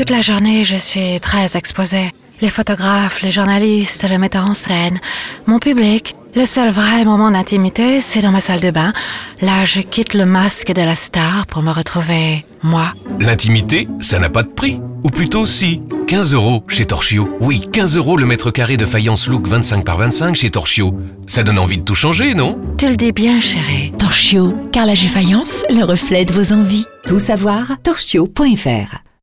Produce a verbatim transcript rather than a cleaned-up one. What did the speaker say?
Toute la journée, je suis très exposée. Les photographes, les journalistes, le metteur en scène, mon public. Le seul vrai moment d'intimité, c'est dans ma salle de bain. Là, je quitte le masque de la star pour me retrouver moi. L'intimité, ça n'a pas de prix. Ou plutôt si, quinze euros chez Torchio. Oui, quinze euros le mètre carré de faïence look vingt-cinq par vingt-cinq chez Torchio. Ça donne envie de tout changer, non? Tu le dis bien, chérie. Torchio, carrelage et faïence, le reflet de vos envies. Tout savoir, torchio point f r.